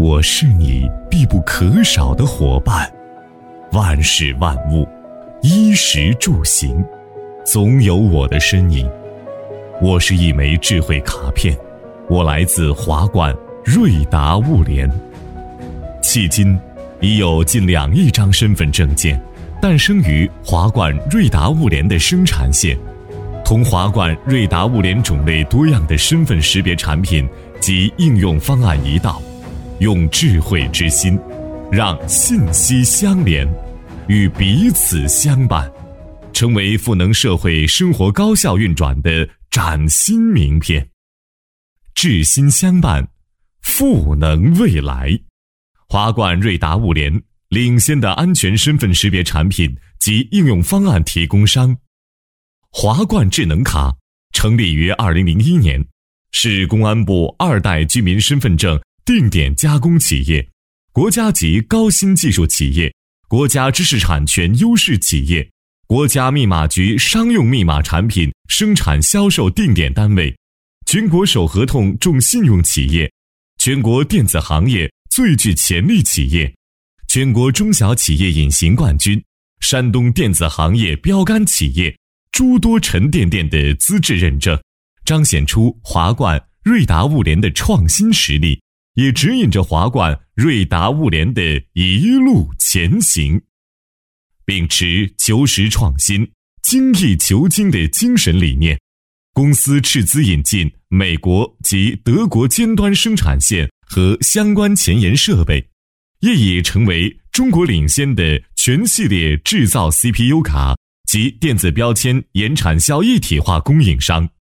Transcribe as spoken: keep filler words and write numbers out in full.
我是你必不可少的伙伴，万事万物，衣食住行，总有我的身影。我是一枚智慧卡片，我来自华冠瑞达物联。迄今已有近两亿张身份证件诞生于华冠瑞达物联的生产线，同华冠瑞达物联种类多样的身份识别产品及应用方案一道，用智慧之心，让信息相连，与彼此相伴，成为赋能社会生活高效运转的崭新名片。智心相伴，赋能未来。华冠瑞达物联，领先的安全身份识别产品及应用方案提供商。华冠智能卡成立于二零零一年，是公安部二代居民身份证定点加工企业、国家级高新技术企业、国家知识产权优势企业、国家密码局商用密码产品生产销售定点单位、全国首合同重信用企业、全国电子行业最具潜力企业、全国中小企业隐形冠军、山东电子行业标杆企业诸多沉甸甸的资质认证，彰显出华冠瑞达物联的创新实力，也指引着华冠瑞达物联的一路前行。秉持求实创新、精益求精的精神理念，公司斥资引进美国及德国尖端生产线和相关前沿设备，业已成为中国领先的全系列制造 C P U 卡及电子标签延产销一体化供应商。